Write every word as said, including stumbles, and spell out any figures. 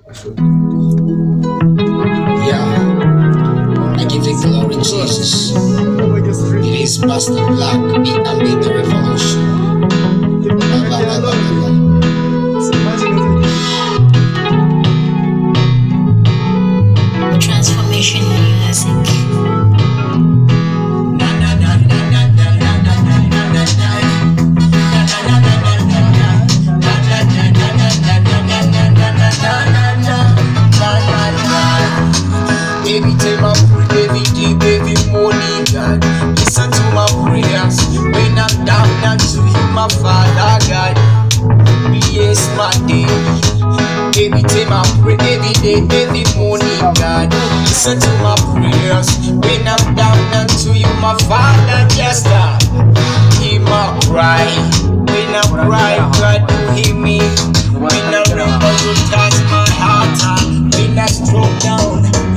Yeah, I give you glory, Jesus. It is Pastor Black, beat and beat the revolution. Ba, ba, ba, ba, ba, ba. Transformation music. Baby, take my pray every day, every morning, God. Listen to my prayers when I'm down and to you, my Father, God. Yes, my day. Baby, take my pray every day, every morning, God. Listen to my prayers when I'm down and to you, my Father, just God. Hear my cry when I cry, God, you hear me. When I remember you touch my heart, when I stroke down.